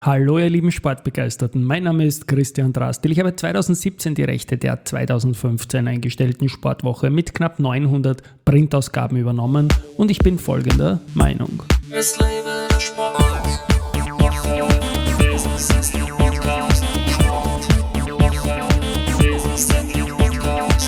Hallo ihr lieben Sportbegeisterten, mein Name ist Christian Drastil. Ich habe 2017 die Rechte der 2015 eingestellten Sportwoche mit knapp 900 Printausgaben übernommen und ich bin folgender Meinung. Es lebe der Sport. Business ist der Podcast. Sport. Business ist der Podcast.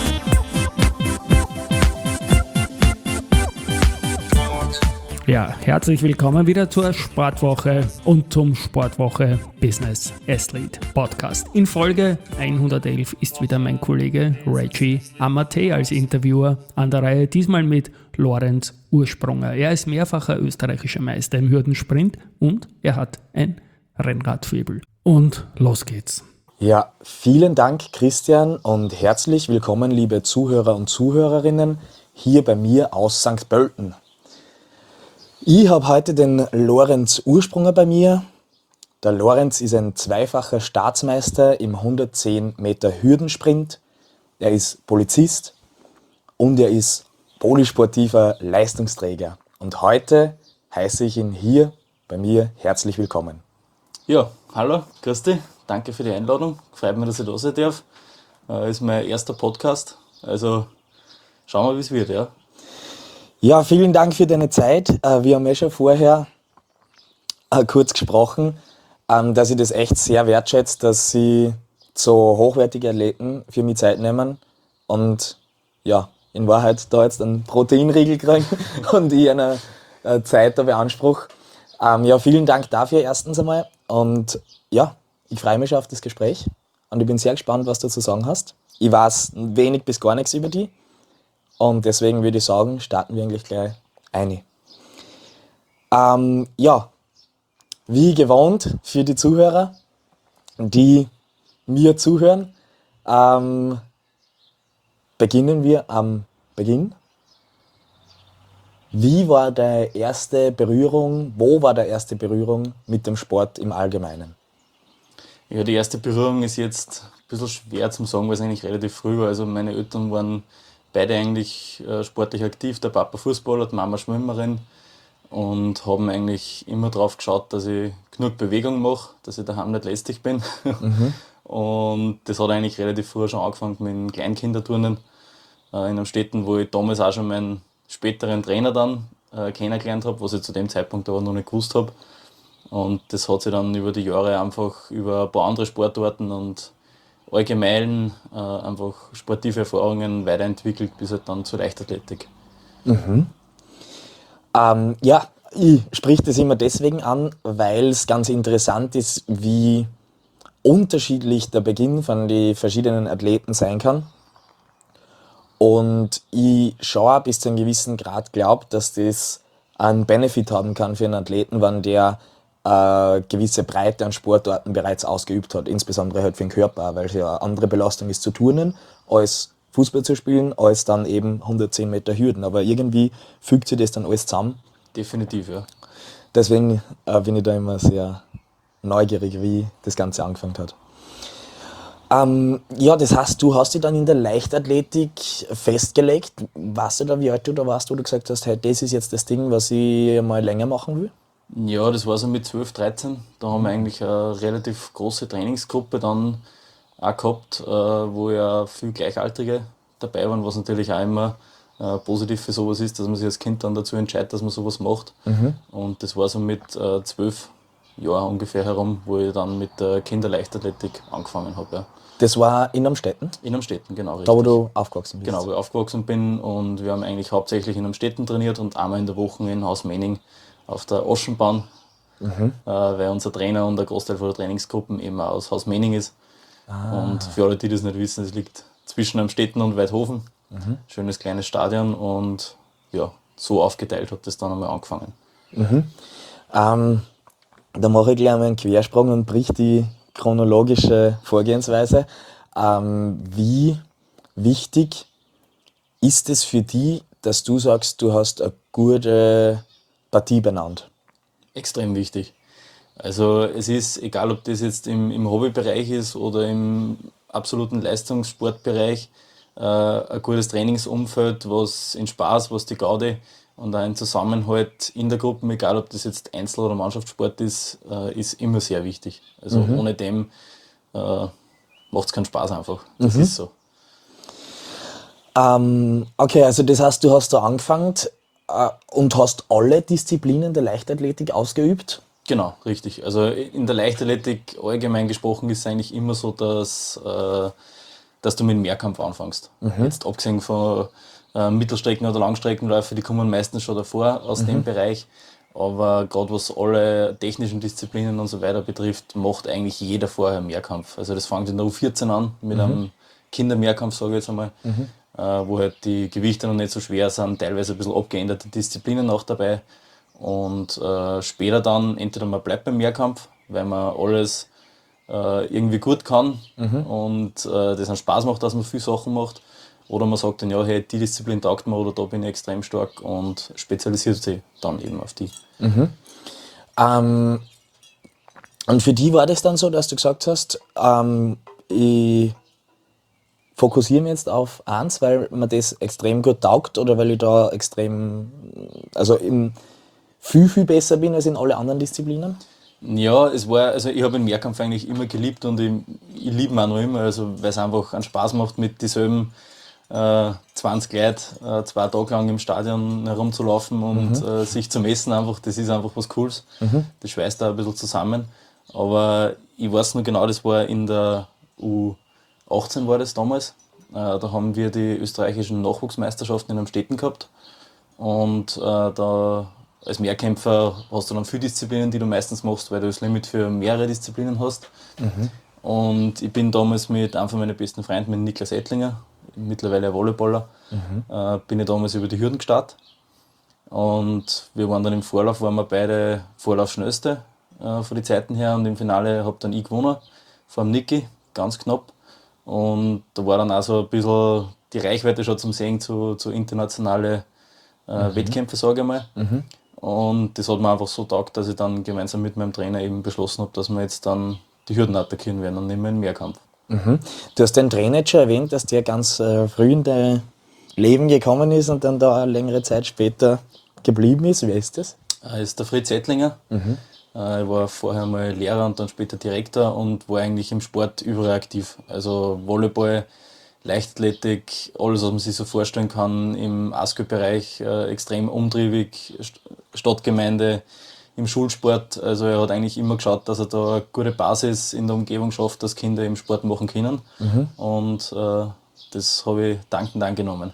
Ja, herzlich willkommen wieder zur Sportwoche und zum Sportwoche Business Athlete Podcast. In Folge 111 ist wieder mein Kollege Reggie Amate als Interviewer an der Reihe, diesmal mit Lorenz Ursprunger. Er ist mehrfacher österreichischer Meister im Hürdensprint und er hat ein Rennradfaible. Und los geht's. Ja, vielen Dank Christian und herzlich willkommen liebe Zuhörer und Zuhörerinnen hier bei mir aus St. Pölten. Ich habe heute den Lorenz Ursprunger bei mir. Der Lorenz ist ein zweifacher Staatsmeister im 110 Meter Hürdensprint. Er ist Polizist und er ist polysportiver Leistungsträger. Und heute heiße ich ihn hier bei mir herzlich willkommen. Ja, hallo, grüß dich. Danke für die Einladung. Freut mich, dass ich da sein darf. Ist mein erster Podcast. Also schauen wir, wie es wird, ja. Ja, vielen Dank für deine Zeit. Wir haben schon vorher kurz gesprochen, dass ich das echt sehr wertschätze, dass sie so hochwertige Athleten für mich Zeit nehmen und ja, in Wahrheit da jetzt einen Proteinriegel kriegen und ich eine Zeit da beanspruche. Ja, vielen Dank dafür erstens einmal und ja, ich freue mich schon auf das Gespräch und ich bin sehr gespannt, was du zu sagen hast. Ich weiß wenig bis gar nichts über dich. Und deswegen würde ich sagen, starten wir eigentlich gleich ein. Ja, wie gewohnt für die Zuhörer, die mir zuhören, beginnen wir am Beginn. Wie war deine erste Berührung, wo war deine erste Berührung mit dem Sport im Allgemeinen? Ja, die erste Berührung ist jetzt ein bisschen schwer zu sagen, weil es eigentlich relativ früh war. Also meine Eltern waren beide eigentlich sportlich aktiv, der Papa Fußballer, die Mama Schwimmerin und haben eigentlich immer darauf geschaut, dass ich genug Bewegung mache, dass ich daheim nicht lästig bin. Und das hat eigentlich relativ früh schon angefangen mit dem Kleinkinderturnen in einem Städten, wo ich damals auch schon meinen späteren Trainer dann kennengelernt habe, was ich zu dem Zeitpunkt aber noch nicht gewusst habe. Und das hat sich dann über die Jahre einfach über ein paar andere Sportarten und allgemein einfach sportive Erfahrungen weiterentwickelt bis halt dann zur Leichtathletik. Ja, ich sprich das immer deswegen an, weil es ganz interessant ist, wie unterschiedlich der Beginn von den verschiedenen Athleten sein kann. Und ich schon bis zu einem gewissen Grad glaube, dass das einen Benefit haben kann für einen Athleten, wenn der gewisse Breite an Sportarten bereits ausgeübt hat, insbesondere halt für den Körper, weil es ja eine andere Belastung ist zu turnen, als Fußball zu spielen, als dann eben 110 Meter Hürden. Aber irgendwie fügt sich das dann alles zusammen. Definitiv, ja. Deswegen bin ich da immer sehr neugierig, wie das Ganze angefangen hat. Ja, das heißt, du hast dich dann in der Leichtathletik festgelegt. Weißt du da, wie alt du da warst, wo du gesagt hast, hey, das ist jetzt das Ding, was ich mal länger machen will? Ja, das war so mit 12, 13. Da haben wir eigentlich eine relativ große Trainingsgruppe dann auch gehabt, wo ja viele Gleichaltrige dabei waren, was natürlich auch immer positiv für sowas ist, dass man sich als Kind dann dazu entscheidet, dass man sowas macht. Und das war so mit 12 Jahren ungefähr herum, wo ich dann mit der Kinderleichtathletik angefangen habe. Ja. Das war in Amstetten? In Amstetten, genau. Richtig. Da, wo du aufgewachsen bist? Genau, wo ich aufgewachsen bin und wir haben eigentlich hauptsächlich in Amstetten trainiert und einmal in der Woche in Haus Menning auf der Oschenbahn, weil unser Trainer und der Großteil von der Trainingsgruppen eben auch aus Haus Menning ist. Und für alle, die das nicht wissen, es liegt zwischen Amstetten und Weidhofen. Schönes kleines Stadion und ja, so aufgeteilt hat das dann einmal angefangen. Da mache ich gleich mal einen Quersprung und brich die chronologische Vorgehensweise. Wie wichtig ist es für dich, dass du sagst, du hast eine gute Partie benannt? Extrem wichtig. Also es ist, egal ob das jetzt im Hobbybereich ist oder im absoluten Leistungssportbereich, ein gutes Trainingsumfeld, was in Spaß, was die Gaudi Und auch ein Zusammenhalt in der Gruppe, egal ob das jetzt Einzel- oder Mannschaftssport ist immer sehr wichtig. Also ohne dem macht es keinen Spaß einfach. Das ist so. Okay, also das heißt, du hast da angefangen und hast alle Disziplinen der Leichtathletik ausgeübt? Genau, richtig. Also in der Leichtathletik allgemein gesprochen ist es eigentlich immer so, dass du mit dem Mehrkampf anfängst. Jetzt abgesehen von Mittelstrecken- oder Langstreckenläufe, die kommen meistens schon davor aus dem Bereich. Aber gerade was alle technischen Disziplinen und so weiter betrifft, macht eigentlich jeder vorher Mehrkampf. Also das fängt in der U14 an mit einem Kindermehrkampf, sage ich jetzt einmal, wo halt die Gewichte noch nicht so schwer sind, teilweise ein bisschen abgeänderte Disziplinen auch dabei. Und später dann, entweder man bleibt beim Mehrkampf, weil man alles irgendwie gut kann und das einen Spaß macht, dass man viele Sachen macht. Oder man sagt dann, ja, hey, die Disziplin taugt mir oder da bin ich extrem stark und spezialisiert sich dann eben auf die. Und für die war das dann so, dass du gesagt hast, ich fokussiere mich jetzt auf eins, weil mir das extrem gut taugt oder weil ich da extrem, also viel, viel besser bin als in alle anderen Disziplinen? Ja, also ich habe den Mehrkampf eigentlich immer geliebt und ich liebe ihn auch noch immer, also weil es einfach einen Spaß macht, mit dieselben 20 Leute 2 Tage lang im Stadion herumzulaufen und sich zu messen einfach, das ist einfach was Cooles. Das schweißt da ein bisschen zusammen. Aber ich weiß noch genau, das war in der U18 war das damals. Da haben wir die österreichischen Nachwuchsmeisterschaften in Amstetten gehabt. Und da als Mehrkämpfer hast du dann viele Disziplinen, die du meistens machst, weil du das Limit für mehrere Disziplinen hast. Und ich bin damals mit einem von meinen besten Freunden, mit Niklas Ettlinger, mittlerweile ein Volleyballer, bin ich damals über die Hürden gestartet. Und wir waren dann im Vorlauf, waren wir beide Vorlaufschnellste von den Zeiten her. Und im Finale habe dann ich gewonnen, vor dem Niki, ganz knapp. Und da war dann auch so ein bisschen die Reichweite schon zum Sehen zu internationalen Wettkämpfen, sage ich mal. Und das hat mir einfach so taugt, dass ich dann gemeinsam mit meinem Trainer eben beschlossen habe, dass wir jetzt dann die Hürden attackieren werden und nicht mehr in den Mehrkampf. Du hast den Trainer jetzt schon erwähnt, dass der ganz früh in dein Leben gekommen ist und dann da eine längere Zeit später geblieben ist. Wer ist das? Er ist der Fritz Ettlinger. Ich war vorher mal Lehrer und dann später Direktor und war eigentlich im Sport überall aktiv. Also Volleyball, Leichtathletik, alles, was man sich so vorstellen kann, im ASKÖ-Bereich extrem umtriebig, Stadtgemeinde, im Schulsport. Also er hat eigentlich immer geschaut, dass er da eine gute Basis in der Umgebung schafft, dass Kinder eben Sport machen können. Und das habe ich dankend angenommen.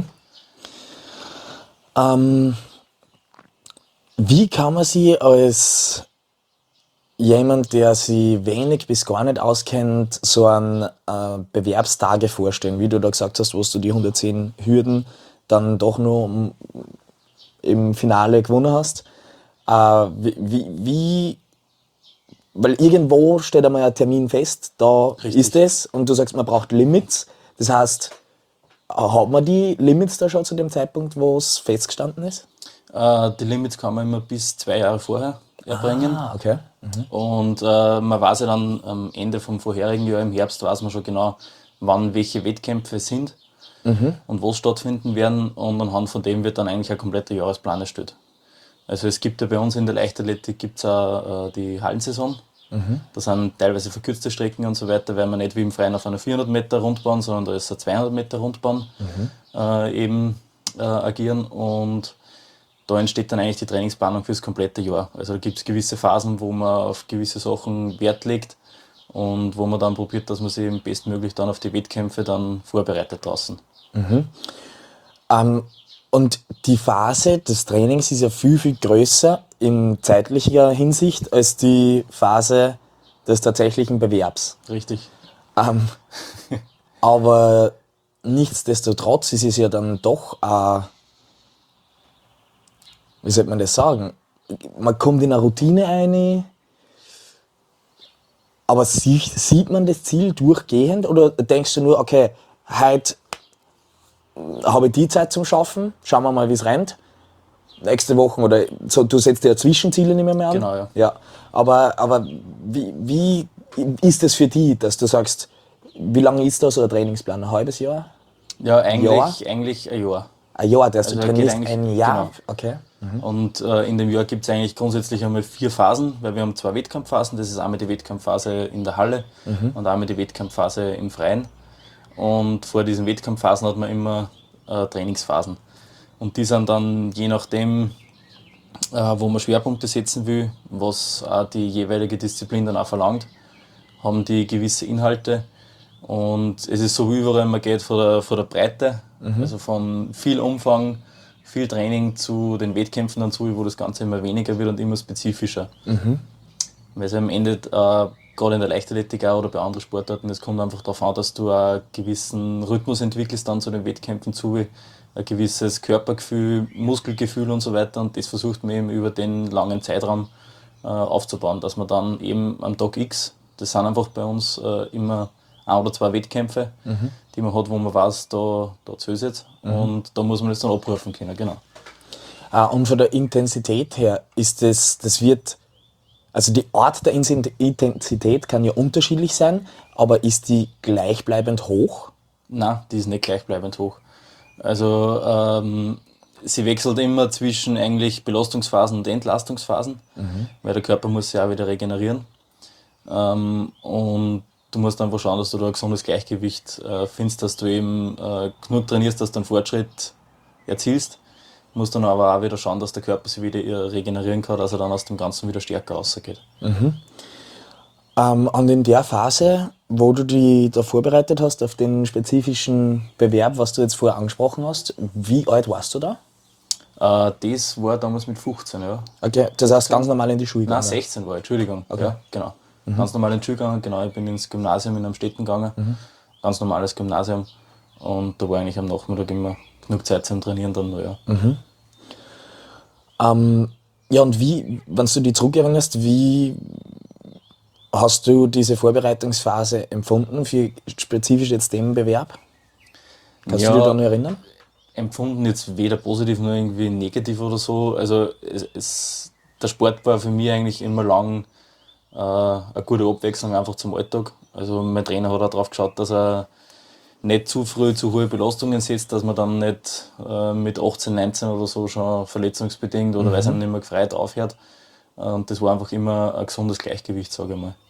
Wie kann man sich als jemand, der sich wenig bis gar nicht auskennt, so einen Bewerbstage vorstellen? Wie du da gesagt hast, wo du die 110 Hürden dann doch nur im Finale gewonnen hast. Weil irgendwo steht einmal ein Termin fest, da Richtig. ist es und du sagst, man braucht Limits. Das heißt, hat man die Limits da schon zu dem Zeitpunkt, wo es festgestanden ist? Die Limits kann man immer bis 2 Jahre vorher erbringen. Okay. Und man weiß ja dann am Ende vom vorherigen Jahr, im Herbst, weiß man schon genau, wann welche Wettkämpfe sind und wo stattfinden werden. Und anhand von dem wird dann eigentlich ein kompletter Jahresplan erstellt. Also es gibt ja bei uns in der Leichtathletik gibt's auch die Hallensaison. Das sind teilweise verkürzte Strecken und so weiter, weil man nicht wie im Freien auf einer 400 Meter Rundbahn, sondern da ist eine 200 Meter Rundbahn agieren. Und da entsteht dann eigentlich die Trainingsplanung fürs komplette Jahr. Also da gibt es gewisse Phasen, wo man auf gewisse Sachen Wert legt und wo man dann probiert, dass man sich eben bestmöglich dann auf die Wettkämpfe dann vorbereitet draußen. Und die Phase des Trainings ist ja viel, viel größer in zeitlicher Hinsicht als die Phase des tatsächlichen Bewerbs. Richtig. Aber nichtsdestotrotz ist es ja dann doch, wie sollte man das sagen, man kommt in eine Routine ein, aber sieht man das Ziel durchgehend oder denkst du nur, okay, heute habe ich die Zeit zum Schaffen, schauen wir mal, wie es rennt. Nächste Woche oder so, du setzt dir ja Zwischenziele nicht mehr an. Genau, ja. Aber wie ist das für dich, dass du sagst, wie lange ist da so ein Trainingsplan? Ein halbes Jahr? Ja, eigentlich ein Jahr. Ein Jahr, dass du Also trainierst geht ein Jahr? genau. Okay. Und in dem Jahr gibt es eigentlich grundsätzlich einmal 4 Phasen, weil wir haben 2 Wettkampfphasen. Das ist einmal die Wettkampfphase in der Halle und einmal die Wettkampfphase im Freien. Und vor diesen Wettkampfphasen hat man immer Trainingsphasen. Und die sind dann je nachdem, wo man Schwerpunkte setzen will, was auch die jeweilige Disziplin dann auch verlangt, haben die gewisse Inhalte. Und es ist so wie überall, man geht von der Breite, also von viel Umfang, viel Training zu den Wettkämpfen dann zu, wo das Ganze immer weniger wird und immer spezifischer. Weil es am Ende, gerade in der Leichtathletik auch oder bei anderen Sportarten, es kommt einfach darauf an, dass du einen gewissen Rhythmus entwickelst dann zu den Wettkämpfen zu, ein gewisses Körpergefühl, Muskelgefühl und so weiter. Und das versucht man eben über den langen Zeitraum aufzubauen, dass man dann eben am Tag X, das sind einfach bei uns immer 1 oder 2 Wettkämpfe, die man hat, wo man weiß, da zählt es jetzt. Und da muss man das dann abrufen können, genau. Und von der Intensität her ist das wird, also die Art der Intensität kann ja unterschiedlich sein, aber ist die gleichbleibend hoch? Nein, die ist nicht gleichbleibend hoch. Also sie wechselt immer zwischen eigentlich Belastungsphasen und Entlastungsphasen, weil der Körper muss sich auch wieder regenerieren. Und du musst einfach schauen, dass du da ein gesundes Gleichgewicht findest, dass du eben genug trainierst, dass du einen Fortschritt erzielst. Du musst dann aber auch wieder schauen, dass der Körper sich wieder regenerieren kann, dass er dann aus dem Ganzen wieder stärker rausgeht. Und in der Phase, wo du dich da vorbereitet hast auf den spezifischen Bewerb, was du jetzt vorher angesprochen hast, wie alt warst du da? Das war damals mit 15, ja. Okay, das heißt ganz normal in die Schule Nein, gegangen? 16 war ich, Entschuldigung. Okay. Ja, genau. Ganz normal in die Schule gegangen, genau. Ich bin ins Gymnasium in Amstetten gegangen. Ganz normales Gymnasium. Und da war eigentlich am Nachmittag immer genug Zeit zum Trainieren dann noch, ja. Ja, und wie, wenn du dich zurückerinnerst, wie hast du diese Vorbereitungsphase empfunden für spezifisch jetzt den Bewerb? Kannst du dich da noch erinnern? Empfunden jetzt weder positiv noch irgendwie negativ oder so. Also der Sport war für mich eigentlich immer lang eine gute Abwechslung einfach zum Alltag. Also mein Trainer hat auch darauf geschaut, dass er nicht zu früh zu hohe Belastungen setzt, dass man dann nicht mit 18, 19 oder so schon verletzungsbedingt oder weil es einem nicht mehr gefreut aufhört. Und das war einfach immer ein gesundes Gleichgewicht, sage ich mal.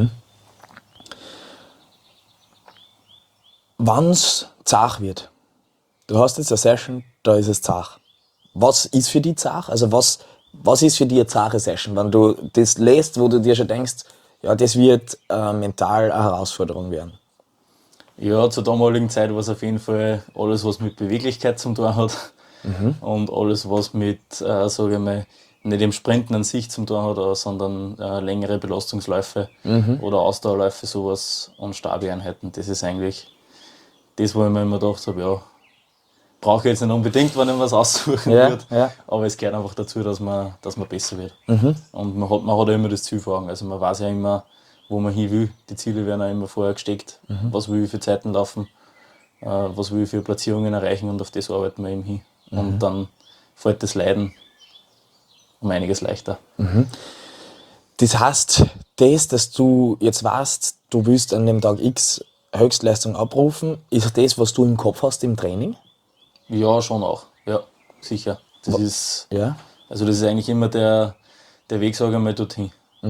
Wenn es zart wird, du hast jetzt eine Session, da ist es zart. Was ist für dich zart? Also was ist für dich eine zarte Session? Wenn du das lässt, wo du dir schon denkst, ja, das wird mental eine Herausforderung werden. Ja, zur damaligen Zeit war es auf jeden Fall alles, was mit Beweglichkeit zu tun hat. Und alles, was mit, sage ich mal, nicht im Sprinten an sich zu tun hat, sondern längere Belastungsläufe oder Ausdauerläufe, sowas und Stabi-Einheiten. Das ist eigentlich das, wo ich mir immer gedacht habe, ja, brauche ich jetzt nicht unbedingt, wenn ich was aussuchen würde. Ja. Aber es gehört einfach dazu, dass man besser wird. Und man hat ja immer das Ziel vor Augen. Also man weiß ja immer, wo man hin will. Die Ziele werden auch immer vorher gesteckt. Was will ich für Zeiten laufen, was will ich für Platzierungen erreichen und auf das arbeiten wir eben hin. Und dann fällt das Leiden um einiges leichter. Das heißt, dass du jetzt weißt, du willst an dem Tag X Höchstleistung abrufen, ist das, was du im Kopf hast im Training? Ja, schon auch. Ja, sicher. Das ist eigentlich immer der Weg, sage ich mal, dorthin.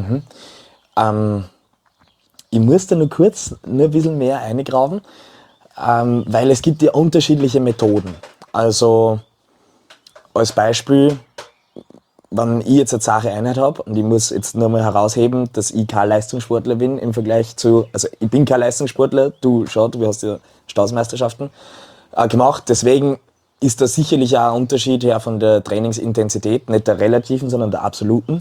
Ich muss da nur ein bisschen mehr eingraben, weil es gibt ja unterschiedliche Methoden. Also als Beispiel, wenn ich jetzt eine zahre Einheit habe und ich muss jetzt nur mal herausheben, dass ich kein Leistungssportler bin im Vergleich zu, also ich bin kein Leistungssportler, du hast ja Staatsmeisterschaften gemacht, deswegen ist da sicherlich auch ein Unterschied her von der Trainingsintensität, nicht der relativen, sondern der absoluten.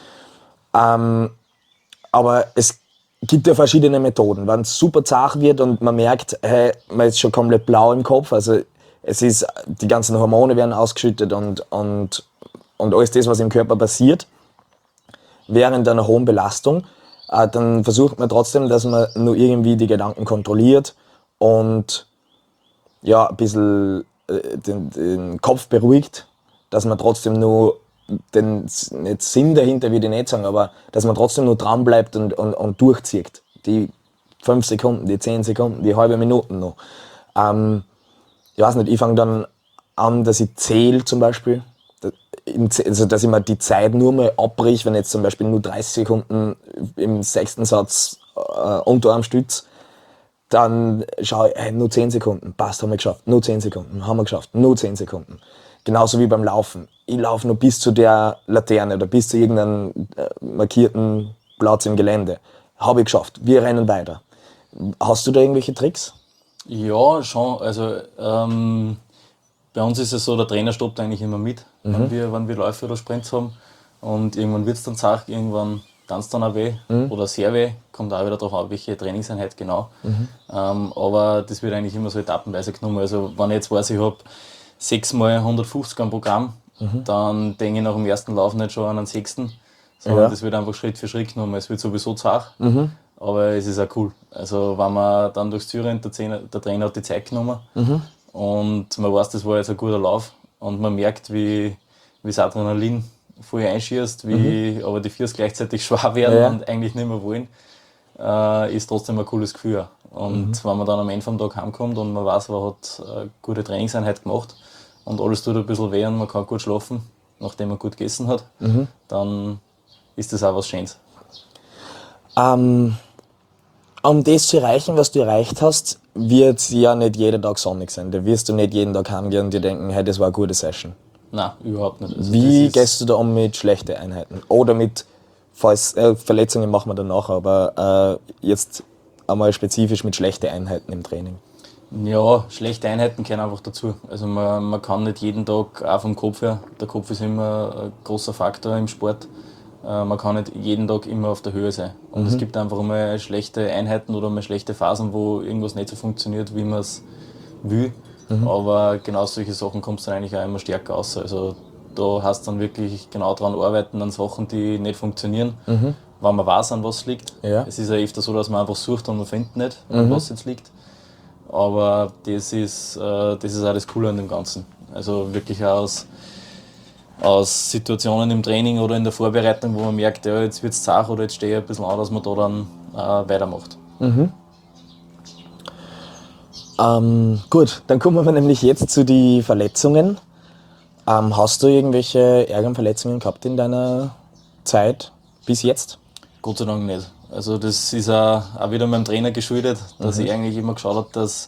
Aber es gibt ja verschiedene Methoden. Wenn es super zart wird und man merkt, hey, man ist schon komplett blau im Kopf, also es ist, die ganzen Hormone werden ausgeschüttet und alles das, was im Körper passiert, während einer hohen Belastung, dann versucht man trotzdem, dass man nur irgendwie die Gedanken kontrolliert und ja, ein bisschen den Kopf beruhigt, dass man trotzdem nur den nicht Sinn dahinter, würde ich nicht sagen, aber dass man trotzdem nur dran bleibt und durchzieht. Die 5 Sekunden, die 10 Sekunden, die halbe Minute noch. Ich weiß nicht, ich fange dann dass ich zähle zum Beispiel. Also, dass ich mir die Zeit nur mal abbrich, wenn jetzt zum Beispiel nur 30 Sekunden im 6. Satz Unterarm stütze, dann schaue ich, nur 10 Sekunden, passt, haben wir geschafft, nur 10 Sekunden, haben wir geschafft, nur 10 Sekunden. Genauso wie beim Laufen. Ich laufe nur bis zu der Laterne oder bis zu irgendeinem markierten Platz im Gelände. Habe ich geschafft, wir rennen weiter. Hast du da irgendwelche Tricks? Ja, schon. Also bei uns ist es so, der Trainer stoppt eigentlich immer mit, wenn wir Läufe oder Sprints haben. Und irgendwann wird es dann zart, irgendwann tanzt dann auch weh oder sehr weh. Kommt auch wieder darauf an, welche Trainingseinheit genau. Aber das wird eigentlich immer so etappenweise genommen. Also wenn ich jetzt weiß, ich habe 6 mal 150 am Programm, dann denke ich nach dem ersten Lauf nicht schon an den 6., sondern das wird einfach Schritt für Schritt genommen. Es wird sowieso zart, aber es ist auch cool. Also wenn man dann durchs Ziel rennt, der Trainer hat die Zeit genommen und man weiß, das war jetzt ein guter Lauf und man merkt, wie das Adrenalin voll einschießt, aber die Füße gleichzeitig schwer werden und eigentlich nicht mehr wollen, ist trotzdem ein cooles Gefühl. Und wenn man dann am Ende vom Tag heimkommt und man weiß, man hat eine gute Trainingseinheit gemacht und alles tut ein bisschen weh und man kann gut schlafen, nachdem man gut gegessen hat, dann ist das auch was Schönes. Um das zu erreichen, was du erreicht hast, wird ja nicht jeden Tag sonnig sein. Da wirst du nicht jeden Tag heimgehen und dir denken, hey, das war eine gute Session. Nein, überhaupt nicht. Also wie gehst du da um mit schlechten Einheiten? Oder mit Verletzungen machen wir danach, aber jetzt einmal spezifisch mit schlechten Einheiten im Training. Ja, schlechte Einheiten gehören einfach dazu. Also man kann nicht jeden Tag, auch vom Kopf her, der Kopf ist immer ein großer Faktor im Sport, man kann nicht jeden Tag immer auf der Höhe sein. Und es gibt einfach mal schlechte Einheiten oder mal schlechte Phasen, wo irgendwas nicht so funktioniert, wie man es will. Aber genau solche Sachen kommt es dann eigentlich auch immer stärker raus. Also da hast du dann wirklich genau daran arbeiten, an Sachen, die nicht funktionieren, wenn man weiß, an was es liegt. Ja. Es ist ja öfter so, dass man einfach sucht und man findet nicht, an was es jetzt liegt. Aber das ist auch das Coole an dem Ganzen. Also wirklich aus Situationen im Training oder in der Vorbereitung, wo man merkt, ja, jetzt wird es zart oder jetzt stehe ich ein bisschen an, dass man da dann weitermacht. Gut, dann kommen wir nämlich jetzt zu den Verletzungen. Hast du irgendwelche ärgeren Verletzungen gehabt in deiner Zeit bis jetzt? Gott sei Dank nicht. Also das ist auch wieder meinem Trainer geschuldet, dass ich eigentlich immer geschaut habe, dass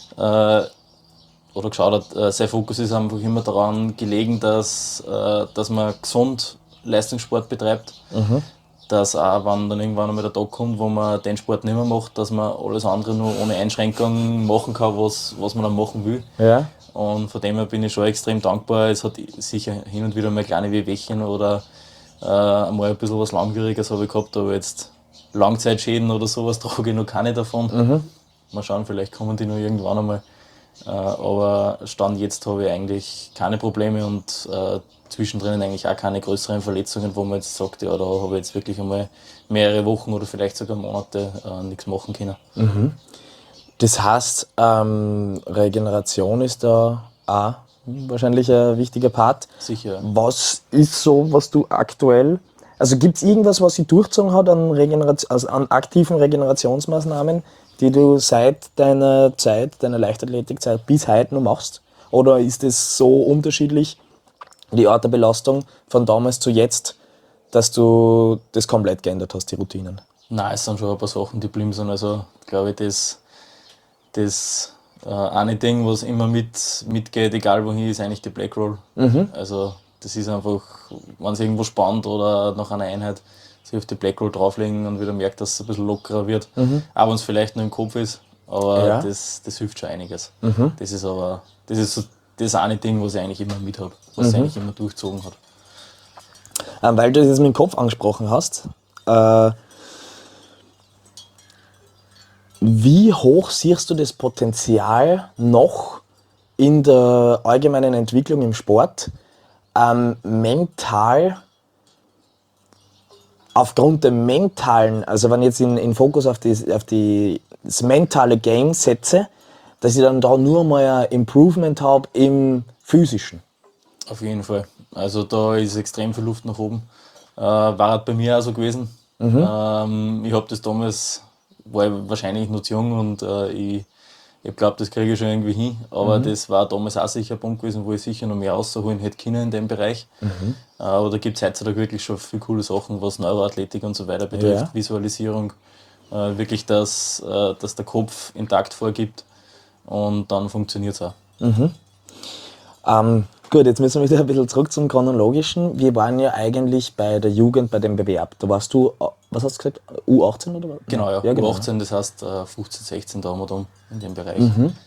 sein Fokus ist einfach immer daran gelegen, dass man gesund Leistungssport betreibt. Dass auch, wenn dann irgendwann einmal der Tag kommt, wo man den Sport nicht mehr macht, dass man alles andere nur ohne Einschränkung machen kann, was man dann machen will. Ja. Und von dem her bin ich schon extrem dankbar. Es hat sicher hin und wieder mal kleine Wehwehchen oder mal ein bisschen was Langwieriges habe ich gehabt, aber jetzt Langzeitschäden oder sowas trage ich noch keine davon. Mal schauen, vielleicht kommen die noch irgendwann einmal. Aber Stand jetzt habe ich eigentlich keine Probleme und zwischendrin eigentlich auch keine größeren Verletzungen, wo man jetzt sagt, ja, da habe ich jetzt wirklich einmal mehrere Wochen oder vielleicht sogar Monate nichts machen können. Das heißt, Regeneration ist da auch wahrscheinlich ein wichtiger Part. Sicher. Was ist so, was du aktuell, also gibt es irgendwas, was sich durchgezogen hat an aktiven Regenerationsmaßnahmen, die du seit deiner Leichtathletikzeit bis heute noch machst? Oder ist es so unterschiedlich, die Art der Belastung von damals zu jetzt, dass du das komplett geändert hast, die Routinen? Nein, es sind schon ein paar Sachen, die geblieben sind. Also glaube ich, das eine Ding, was immer mitgeht, egal wohin, ist eigentlich die Black Roll. Also das ist einfach, wenn es irgendwo spannt oder nach einer Einheit, sich auf die Black Roll drauflegen und wieder merkt, dass es ein bisschen lockerer wird. Auch wenn es vielleicht nur im Kopf ist, aber das hilft schon einiges. Das ist so das eine Ding, was ich eigentlich immer mit habe, was sich eigentlich immer durchgezogen hat. Weil du das jetzt mit dem Kopf angesprochen hast, wie hoch siehst du das Potenzial noch in der allgemeinen Entwicklung im Sport, mental, aufgrund der mentalen, also wenn ich jetzt in Fokus auf das mentale Game setze, dass ich dann da nur mal ein Improvement habe im Physischen? Auf jeden Fall. Also da ist extrem viel Luft nach oben. War halt bei mir auch so gewesen. Ich habe das damals, war ich wahrscheinlich noch zu jung und ich Ich glaube, das kriege ich schon irgendwie hin, aber das war damals auch sicher ein Punkt gewesen, wo ich sicher noch mehr rausholen hätte können in dem Bereich. Aber da gibt es heutzutage wirklich schon viele coole Sachen, was Neuroathletik und so weiter betrifft, Visualisierung. Wirklich, dass der Kopf intakt vorgibt und dann funktioniert es auch. Gut, jetzt müssen wir wieder ein bisschen zurück zum Chronologischen. Wir waren ja eigentlich bei der Jugend bei dem Bewerb. Da warst du, was hast du gesagt, U18 oder was? Genau, ja. Genau. U18, das heißt 15, 16 da haben wir dann in dem Bereich.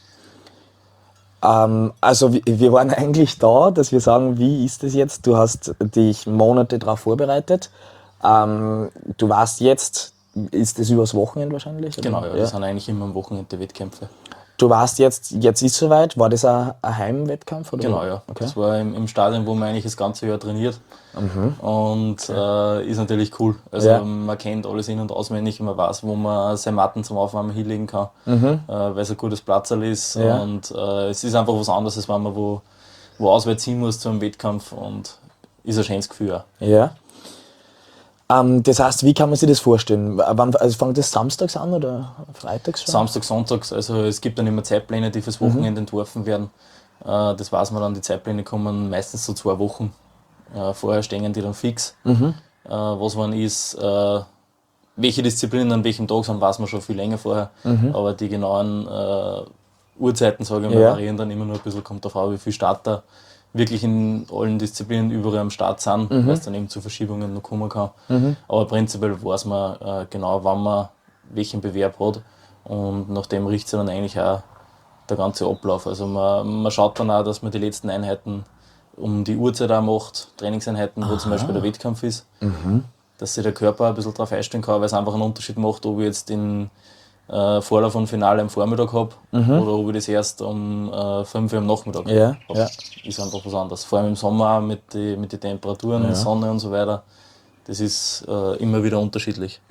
Also wir waren eigentlich da, dass wir sagen, wie ist das jetzt? Du hast dich Monate darauf vorbereitet. Du warst jetzt, ist das übers Wochenende wahrscheinlich? Oder? Genau, ja, das sind eigentlich immer am Wochenende Wettkämpfe. Du warst jetzt ist es soweit. War das ein Heimwettkampf? Oder? Genau, ja. Okay. Das war im Stadion, wo man eigentlich das ganze Jahr trainiert. Und ist natürlich cool. Also man kennt alles in- und auswendig, man weiß, wo man seine Matten zum Aufwärmen hinlegen kann, weil es ein gutes Platzerl ist. Ja. Und es ist einfach was anderes, als wenn man wo auswärts hin muss zu einem Wettkampf, und ist ein schönes Gefühl auch. Ja. Das heißt, wie kann man sich das vorstellen? Also fängt das samstags an oder freitags schon? Samstag, sonntags, also es gibt dann immer Zeitpläne, die fürs Wochenende entworfen werden. Das weiß man dann, die Zeitpläne kommen meistens so 2 Wochen. Vorher stehen die dann fix. Was wann ist, welche Disziplinen an welchem Tag sind, weiß man schon viel länger vorher. Aber die genauen Uhrzeiten, sage ich mal, variieren dann immer nur ein bisschen, kommt darauf an, wie viele Starter wirklich in allen Disziplinen überall am Start sind, weil es dann eben zu Verschiebungen noch kommen kann. Aber prinzipiell weiß man genau, wann man welchen Bewerb hat, und nach dem richtet sich dann eigentlich auch der ganze Ablauf. Also man schaut dann auch, dass man die letzten Einheiten um die Uhrzeit auch macht, Trainingseinheiten, wo zum Beispiel der Wettkampf ist, dass sich der Körper ein bisschen darauf einstellen kann, weil es einfach einen Unterschied macht, ob ich jetzt den Vorlauf und Finale am Vormittag habe oder ob ich das erst um 5 Uhr am Nachmittag habe. Ist einfach was anderes. Vor allem im Sommer auch mit den Temperaturen, Sonne und so weiter. Das ist immer wieder unterschiedlich.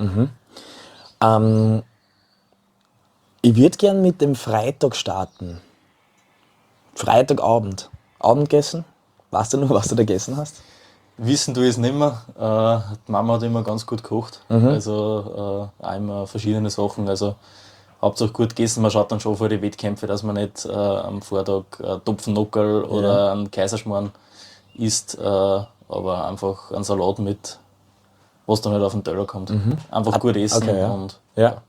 Ich würde gern mit dem Freitag starten. Freitagabend. Abendessen? Weißt du noch, was du da gegessen hast? Wissen tue ich es nicht mehr. Die Mama hat immer ganz gut gekocht. Also auch immer verschiedene Sachen. Also Hauptsache gut gegessen. Man schaut dann schon vor die Wettkämpfe, dass man nicht am Vortag Topfennockerl oder einen Kaiserschmarrn isst, aber einfach einen Salat mit, was dann halt auf den Teller kommt. Einfach gut essen. Okay, ja. Und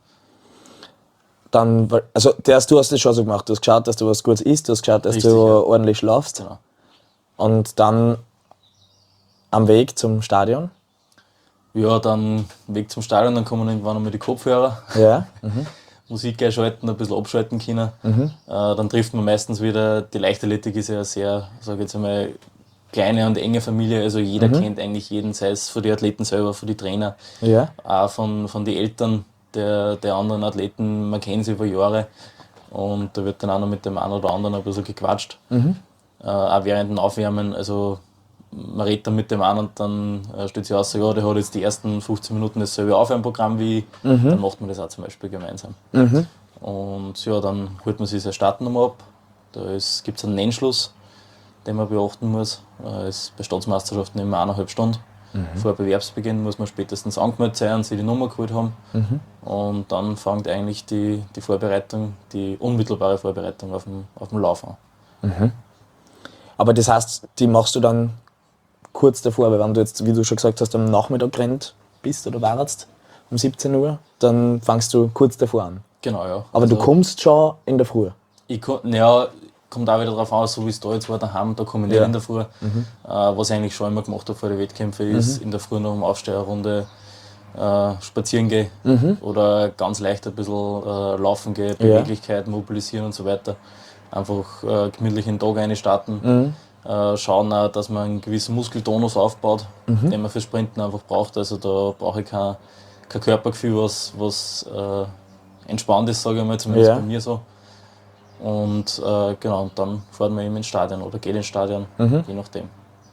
Dann, also du hast das schon so gemacht. Du hast geschaut, dass du was Gutes isst, du hast geschaut, dass Richtig, du ja. ordentlich schlafst. Genau. Und dann am Weg zum Stadion. Ja, dann Weg zum Stadion, dann kommen irgendwann einmal die Kopfhörer. Ja. Musik einschalten, ein bisschen abschalten können. Dann trifft man meistens wieder, die Leichtathletik ist ja eine sehr, sage ich jetzt einmal, kleine und enge Familie. Also jeder kennt eigentlich jeden, sei es von den Athleten selber, von den Trainer, auch von den Eltern der anderen Athleten. Man kennt sie über Jahre, und da wird dann auch noch mit dem einen oder anderen ein bisschen gequatscht. Auch während dem Aufwärmen, also man redet dann mit dem einen und dann stellt sich raus, ja, der hat jetzt die ersten 15 Minuten dasselbe Aufwärmprogramm wie ich, dann macht man das auch zum Beispiel gemeinsam. Und ja, dann holt man sich sein Starten nochmal ab. Da gibt es einen Nennschluss, den man beachten muss. Ist bei Staatsmeisterschaften immer 1,5 Stunden. Vor Bewerbsbeginn muss man spätestens angemeldet sein und sich die Nummer geholt haben. Und dann fängt eigentlich die Vorbereitung, die unmittelbare Vorbereitung auf dem Lauf an. Aber das heißt, die machst du dann kurz davor, weil wenn du jetzt, wie du schon gesagt hast, am Nachmittag rennt bist oder warst um 17 Uhr, dann fängst du kurz davor an. Genau, ja. Aber du kommst schon in der Früh. Kommt auch wieder darauf an, so wie es da jetzt war daheim, da komme ich nicht in der Früh. Was ich eigentlich schon immer gemacht habe vor den Wettkämpfen, ist in der Früh noch um Aufstehen eine Runde spazieren gehen oder ganz leicht ein bisschen laufen gehen, Beweglichkeit mobilisieren und so weiter. Einfach gemütlich in den Tag reinstarten. Schauen auch, dass man einen gewissen Muskeltonus aufbaut, den man fürs Sprinten einfach braucht. Also da brauche ich kein Körpergefühl, was entspannt ist, sage ich mal, zumindest bei mir so. Und genau, und dann fahren wir eben ins Stadion oder geht ins Stadion, je nachdem.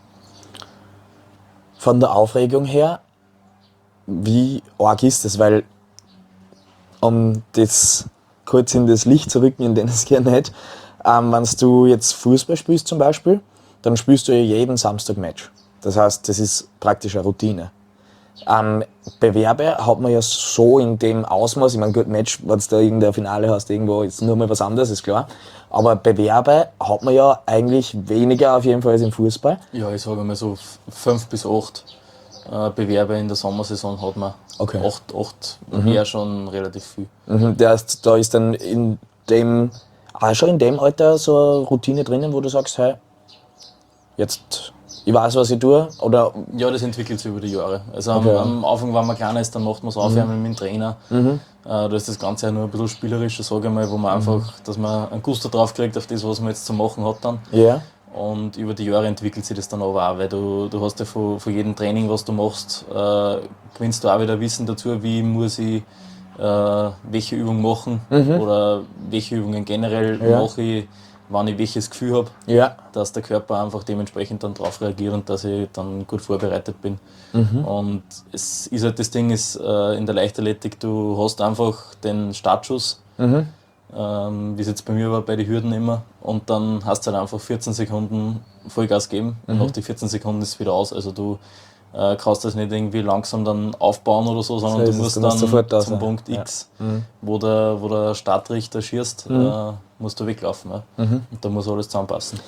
Von der Aufregung her, wie arg ist das? Weil, um das kurz in das Licht zu rücken, in dem es gerne nicht, wenn du jetzt Fußball spielst zum Beispiel, dann spielst du ja jeden Samstag Match. Das heißt, das ist praktisch eine Routine. Bewerbe hat man ja so in dem Ausmaß, ich meine, gut, Match, wenn du da irgendein Finale hast, irgendwo ist nur mal was anderes, ist klar. Aber Bewerbe hat man ja eigentlich weniger auf jeden Fall als im Fußball. Ja, ich sage mal so 5 bis 8 Bewerbe in der Sommersaison hat man. Okay. 8 wäre schon relativ viel. Da ist dann in dem, schon in dem Alter so eine Routine drinnen, wo du sagst, hey, jetzt, ich weiß, was ich tue, oder? Ja, das entwickelt sich über die Jahre. Also Okay. am Anfang, wenn man kleiner ist, dann macht man es aufwärmen mit dem Trainer. Da ist das Ganze ja nur ein bisschen spielerischer, sage ich mal, wo man einfach, dass man einen Gusto drauf kriegt auf das, was man jetzt zu machen hat dann. Ja. Und über die Jahre entwickelt sich das dann aber auch, weil du hast ja von jedem Training, was du machst, gewinnst du auch wieder Wissen dazu, wie muss ich welche Übung machen oder welche Übungen generell mache ich, wann ich welches Gefühl habe, Ja. dass der Körper einfach dementsprechend dann darauf reagiert und dass ich dann gut vorbereitet bin. Und es ist halt das Ding, ist, in der Leichtathletik, du hast einfach den Startschuss, wie es jetzt bei mir war, bei den Hürden immer, und dann hast du halt einfach 14 Sekunden Vollgas geben und nach den 14 Sekunden ist es wieder aus. Also du kannst das nicht irgendwie langsam dann aufbauen oder so, sondern So du ist es, musst du dann musst sofort da zum sein. Punkt Ja. X, wo der Startrichter schießt, musst du weglaufen. Ja. Und da muss alles zusammenpassen.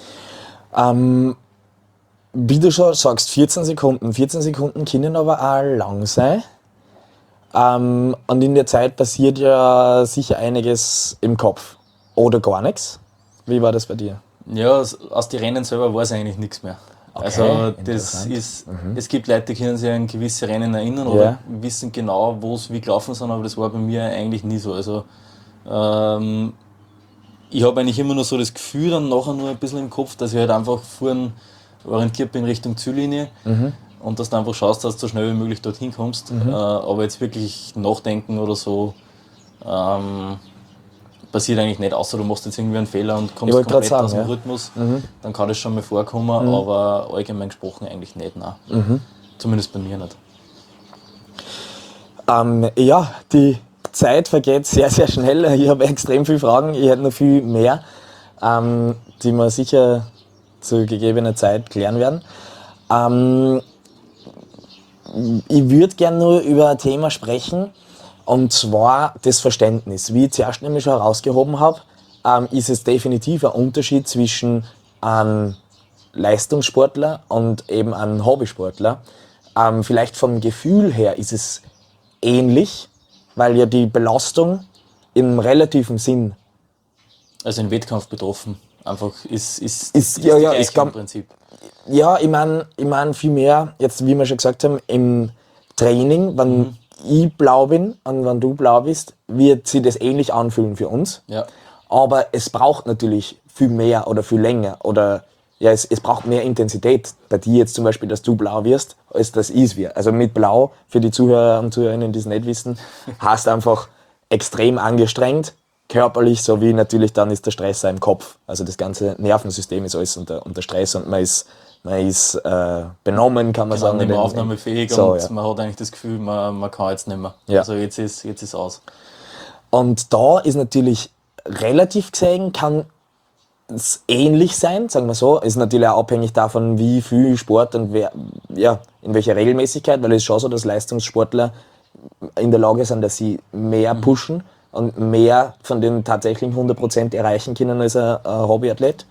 Wie du schon sagst, 14 Sekunden. 14 Sekunden können aber auch lang sein. Und in der Zeit passiert ja sicher einiges im Kopf. Oder gar nichts. Wie war das bei dir? Ja, aus den Rennen selber war es eigentlich nichts mehr. Okay, Also das interessant. ist, es gibt Leute, die können sich an gewisse Rennen erinnern Ja. oder wissen genau, wo es wie gelaufen sind, aber das war bei mir eigentlich nie so. Also ich habe eigentlich immer nur so das Gefühl, dann nachher nur ein bisschen im Kopf, dass ich halt einfach vorn orientiert bin Richtung Ziellinie und dass du einfach schaust, dass du so schnell wie möglich dorthin kommst. Aber jetzt wirklich nachdenken oder so passiert eigentlich nicht, außer du machst jetzt irgendwie einen Fehler und kommst wollte komplett grad aus dem sagen, ja. Rhythmus. Dann kann das schon mal vorkommen, aber allgemein gesprochen eigentlich nicht. Nein. Zumindest bei mir nicht. Ja, die Zeit vergeht sehr, sehr schnell. Ich habe extrem viele Fragen. Ich hätte noch viel mehr, die wir sicher zu gegebener Zeit klären werden. Ich würde gerne nur über ein Thema sprechen, und zwar das Verständnis. Wie ich zuerst nämlich schon herausgehoben habe, ist es definitiv ein Unterschied zwischen einem Leistungssportler und eben einem Hobbysportler. Vielleicht vom Gefühl her ist es ähnlich, weil ja die Belastung im relativen Sinn Also in Wettkampf betroffen. Einfach ist ja, die ja, gleiche es kann- im Prinzip. Ja, ich mein viel mehr, jetzt wie wir schon gesagt haben, im Training, wenn ich blau bin und wenn du blau bist, wird sich das ähnlich anfühlen für uns. Ja. Aber es braucht natürlich viel mehr oder viel länger oder ja, es braucht mehr Intensität. Bei dir jetzt zum Beispiel, dass du blau wirst, als das ich wir. Also mit blau, für die Zuhörer und Zuhörerinnen, die es nicht wissen, heißt einfach extrem angestrengt, körperlich, sowie natürlich dann ist der Stress auch im Kopf. Also das ganze Nervensystem ist alles unter Stress und man ist benommen, kann man Genau, sagen. nicht mehr aufnahmefähig So, und ja. man hat eigentlich das Gefühl, man kann jetzt nicht mehr. Ja. Also jetzt ist aus. Und da ist natürlich relativ gesehen, kann es ähnlich sein, sagen wir so. Ist natürlich auch abhängig davon, wie viel Sport und in welcher Regelmäßigkeit, weil es ist schon so, dass Leistungssportler in der Lage sind, dass sie mehr pushen und mehr von den tatsächlichen 100% erreichen können als ein Hobbyathlet.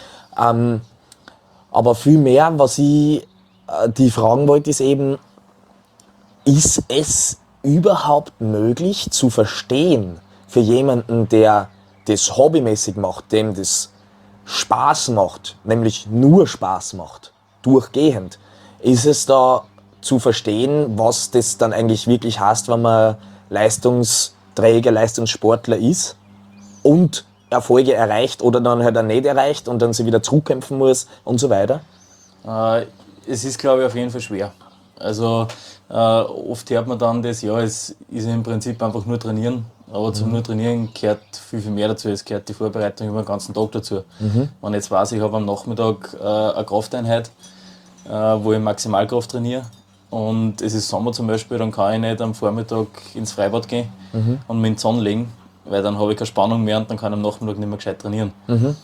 Aber viel mehr, was ich die fragen wollte, ist eben, ist es überhaupt möglich zu verstehen für jemanden, der das hobbymäßig macht, dem das Spaß macht, nämlich nur Spaß macht, durchgehend, ist es da zu verstehen, was das dann eigentlich wirklich heißt, wenn man Leistungsträger, Leistungssportler ist und Erfolge erreicht oder dann halt auch nicht erreicht und dann sie wieder zurückkämpfen muss und so weiter? Es ist, glaube ich, auf jeden Fall schwer. Also oft hört man dann das, ja, es ist im Prinzip einfach nur trainieren. Aber zum nur trainieren gehört viel, viel mehr dazu. Es gehört die Vorbereitung über den ganzen Tag dazu. Wenn ich jetzt weiß, ich habe am Nachmittag eine Krafteinheit, wo ich Maximalkraft trainiere, und es ist Sommer zum Beispiel, dann kann ich nicht am Vormittag ins Freibad gehen und mich in die Sonne legen, weil dann habe ich keine Spannung mehr und dann kann ich am Nachmittag nicht mehr gescheit trainieren.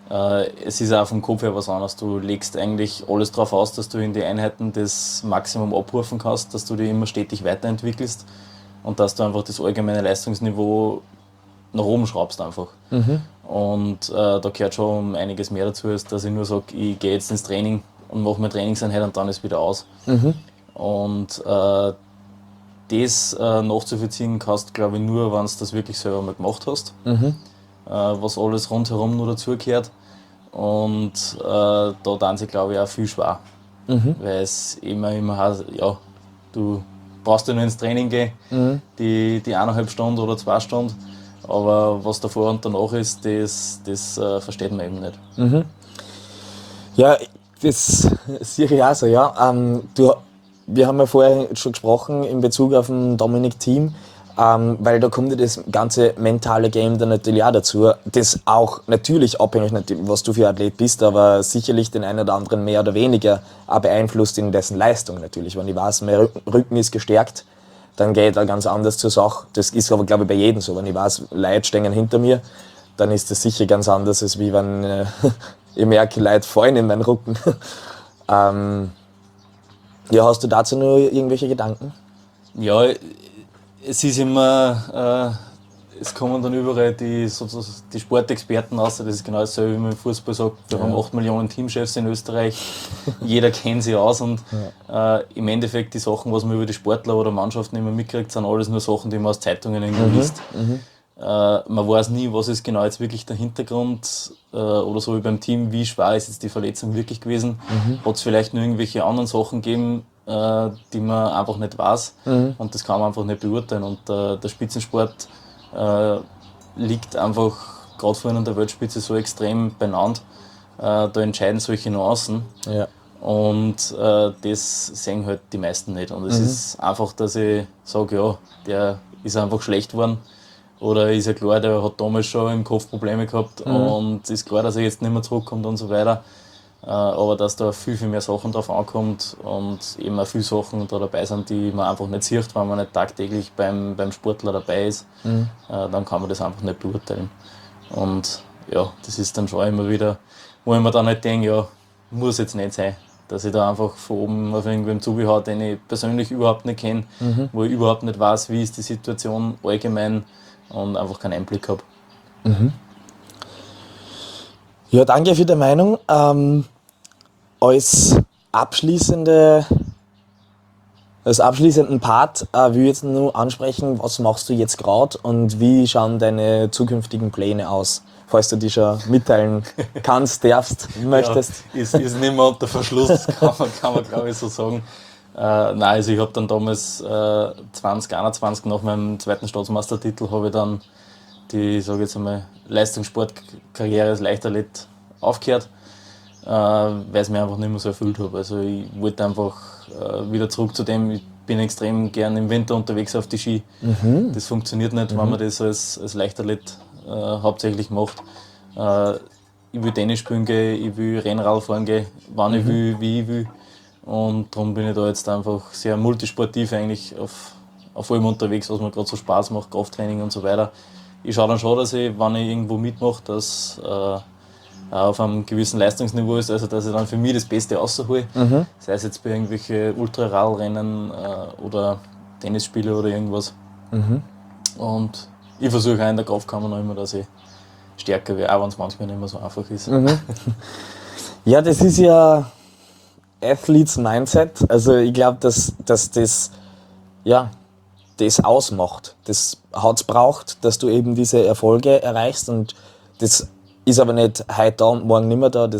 Es ist auch vom Kopf her was anderes. Du legst eigentlich alles darauf aus, dass du in die Einheiten das Maximum abrufen kannst, dass du dich immer stetig weiterentwickelst und dass du einfach das allgemeine Leistungsniveau nach oben schraubst einfach. Und da gehört schon einiges mehr dazu, als dass ich nur sage, ich gehe jetzt ins Training und mache meine Trainingseinheit und dann ist wieder aus. Und das nachzuvollziehen kannst, glaube ich, nur, wenn du das wirklich selber mal gemacht hast. Was alles rundherum noch dazugehört. Und da tun sie, glaube ich, auch viel schwer. Weil es immer heißt, ja, du brauchst ja nur ins Training gehen, die 1,5 Stunden oder 2 Stunden. Aber was davor und danach ist, das versteht man eben nicht. Ja, das sehe ich auch so, ja. Wir haben ja vorher schon gesprochen in Bezug auf den Dominik Thiem, weil da kommt ja das ganze mentale Game dann natürlich auch dazu. Das auch natürlich abhängig, was du für ein Athlet bist, aber sicherlich den einen oder anderen mehr oder weniger auch beeinflusst in dessen Leistung natürlich. Wenn ich weiß, mein Rücken ist gestärkt, dann geht er ganz anders zur Sache. Das ist aber, glaube ich, bei jedem so. Wenn ich weiß, Leute stehen hinter mir, dann ist das sicher ganz anders, als wie wenn ich merke, Leute fallen in meinen Rücken. Ja, hast du dazu noch irgendwelche Gedanken? Ja, es ist immer, es kommen dann überall die Sportexperten raus, das ist genau dasselbe, wie man im Fußball sagt, wir haben 8 Millionen Teamchefs in Österreich, jeder kennt sie aus und im Endeffekt die Sachen, was man über die Sportler oder Mannschaften immer mitkriegt, sind alles nur Sachen, die man aus Zeitungen irgendwo liest. Man weiß nie, was ist genau jetzt wirklich der Hintergrund oder so wie beim Team, wie schwer ist jetzt die Verletzung wirklich gewesen. Hat es vielleicht nur irgendwelche anderen Sachen gegeben, die man einfach nicht weiß und das kann man einfach nicht beurteilen. Und der Spitzensport liegt einfach gerade vorhin an der Weltspitze so extrem beieinander. Da entscheiden solche Nuancen. Ja. Und das sehen halt die meisten nicht. Und es ist einfach, dass ich sage, ja, der ist einfach schlecht geworden. Oder ist ja klar, der hat damals schon im Kopf Probleme gehabt und ist klar, dass er jetzt nicht mehr zurückkommt und so weiter. Aber dass da viel, viel mehr Sachen drauf ankommt und eben auch viele Sachen da dabei sind, die man einfach nicht sieht, wenn man nicht tagtäglich beim Sportler dabei ist, dann kann man das einfach nicht beurteilen. Und ja, das ist dann schon immer wieder, wo ich mir dann halt denke, ja, muss jetzt nicht sein, dass ich da einfach von oben auf irgendwem zubehaue, den ich persönlich überhaupt nicht kenne, wo ich überhaupt nicht weiß, wie ist die Situation allgemein und einfach keinen Einblick habe. Ja, danke für die Meinung. Als abschließenden Part will ich jetzt nur ansprechen, was machst du jetzt gerade und wie schauen deine zukünftigen Pläne aus, falls du die schon mitteilen kannst, darfst, möchtest. Ja, ist nicht mehr unter Verschluss, kann man glaube ich so sagen. Nein, also ich habe dann damals 2021 nach meinem zweiten Staatsmeistertitel habe ich dann die, sage jetzt einmal, Leistungssportkarriere als Leichtathlet aufgehört, weil es mir einfach nicht mehr so erfüllt habe. Also ich wollte einfach wieder zurück zu dem, ich bin extrem gern im Winter unterwegs auf die Ski. Das funktioniert nicht, wenn man das als Leichtathlet hauptsächlich macht. Ich will Tennis spielen gehen, ich will Rennrad fahren gehen, wann ich will, wie ich will. Und darum bin ich da jetzt einfach sehr multisportiv eigentlich auf allem unterwegs, was mir gerade so Spaß macht, Krafttraining und so weiter. Ich schaue dann schon, dass ich, wenn ich irgendwo mitmache, dass auf einem gewissen Leistungsniveau ist, also dass ich dann für mich das Beste raushole. Sei es jetzt bei irgendwelchen Ultraradrennen oder Tennisspiele oder irgendwas. Und ich versuche auch in der Kraftkammer noch immer, dass ich stärker werde, auch wenn es manchmal nicht mehr so einfach ist. Ja, das ist ja Athletes Mindset. Also ich glaube, dass das ausmacht. Das hat es braucht, dass du eben diese Erfolge erreichst und das ist aber nicht heute da und morgen nicht mehr da.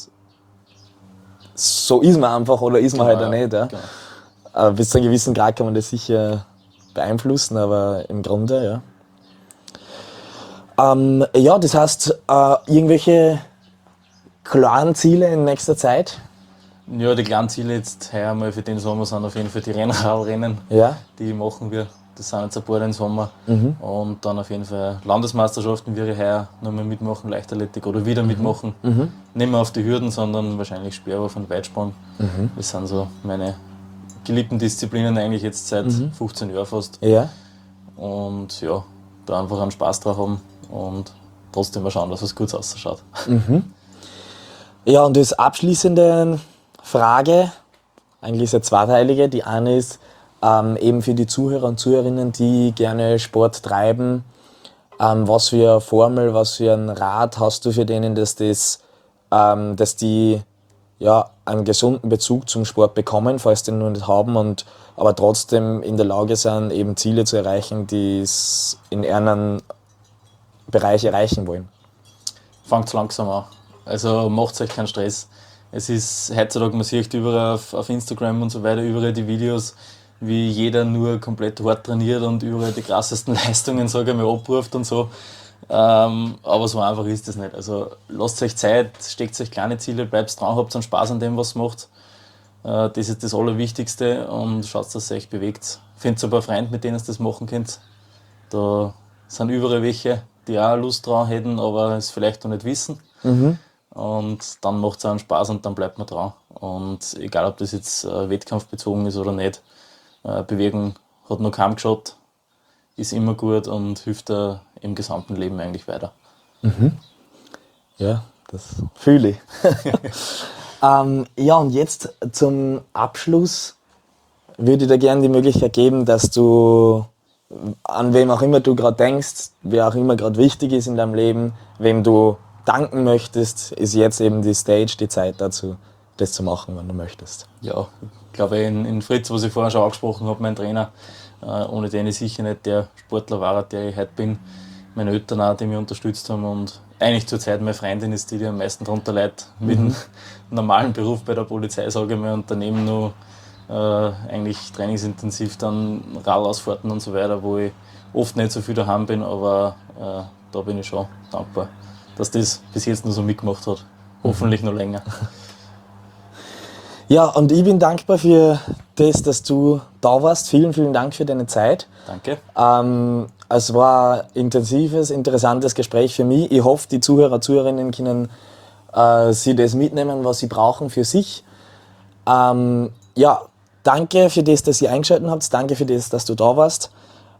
So ist man einfach oder ist man halt auch nicht. Ja. Genau. Bis zu einem gewissen Grad kann man das sicher beeinflussen, aber im Grunde, ja. Das heißt, irgendwelche klaren Ziele in nächster Zeit? Ja, die kleinen Ziele jetzt heuer mal für den Sommer sind auf jeden Fall die Rennradrennen, die machen wir. Das sind jetzt ein paar im Sommer. Und dann auf jeden Fall Landesmeisterschaften würde ich heuer nochmal mitmachen, Leichtathletik oder wieder mitmachen. Nicht mehr auf die Hürden, sondern wahrscheinlich Speerwurf und Weitspann. Das sind so meine geliebten Disziplinen eigentlich jetzt seit 15 Jahren fast. Ja. Und ja, da einfach einen Spaß drauf haben und trotzdem mal schauen, dass es gut ausschaut. Ja, und als abschließende Frage, eigentlich ist es eine zweiteilige. Die eine ist eben für die Zuhörer und Zuhörerinnen, die gerne Sport treiben. Was für eine Formel, was für einen Rat hast du für denen, dass die einen gesunden Bezug zum Sport bekommen, falls die ihn noch nicht haben, aber trotzdem in der Lage sind, eben Ziele zu erreichen, die es in ihrem Bereich erreichen wollen? Fangt langsam an. Also macht euch keinen Stress. Es ist heutzutage, man sieht überall auf Instagram und so weiter, überall die Videos, wie jeder nur komplett hart trainiert und überall die krassesten Leistungen, sage ich mal, abruft und so. Aber so einfach ist das nicht. Also lasst euch Zeit, steckt euch kleine Ziele, bleibt dran, habt einen Spaß an dem, was ihr macht. Das ist das Allerwichtigste und schaut, dass ihr euch bewegt. Findet ein paar Freunde, mit denen ihr das machen könnt. Da sind überall welche, die auch Lust dran hätten, aber es vielleicht noch nicht wissen. Und dann macht es einen Spaß und dann bleibt man dran. Und egal, ob das jetzt wettkampfbezogen ist oder nicht, Bewegung hat noch keinem geschaut, ist immer gut und hilft im gesamten Leben eigentlich weiter. Ja, das fühle ich. Und jetzt zum Abschluss würde ich dir gerne die Möglichkeit geben, dass du, an wem auch immer du gerade denkst, wer auch immer gerade wichtig ist in deinem Leben, wem du danken möchtest, ist jetzt eben die Stage, die Zeit dazu, das zu machen, wenn du möchtest. Ja, ich glaube in Fritz, was ich vorher schon angesprochen habe, mein Trainer, ohne den ich sicher nicht der Sportler war, der ich heute bin. Meine Eltern auch, die mich unterstützt haben und eigentlich zurzeit meine Freundin ist die am meisten darunter leidet mit dem normalen Beruf bei der Polizei, sage ich mal, und daneben noch eigentlich trainingsintensiv dann Radausfahrten und so weiter, wo ich oft nicht so viel daheim bin, aber da bin ich schon dankbar, dass das bis jetzt noch so mitgemacht hat. Hoffentlich noch länger. Ja, und ich bin dankbar für das, dass du da warst. Vielen, vielen Dank für deine Zeit. Danke. Es war ein intensives, interessantes Gespräch für mich. Ich hoffe, die Zuhörer, Zuhörerinnen können sie das mitnehmen, was sie brauchen für sich. Danke für das, dass ihr eingeschaltet habt. Danke für das, dass du da warst.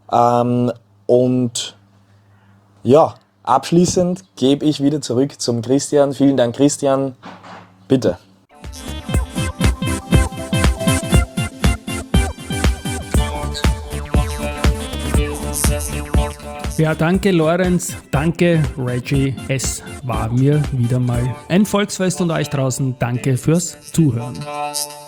Abschließend gebe ich wieder zurück zum Christian. Vielen Dank, Christian. Bitte. Ja, danke Lorenz, danke Reggie. Es war mir wieder mal ein Volksfest und euch draußen danke fürs Zuhören.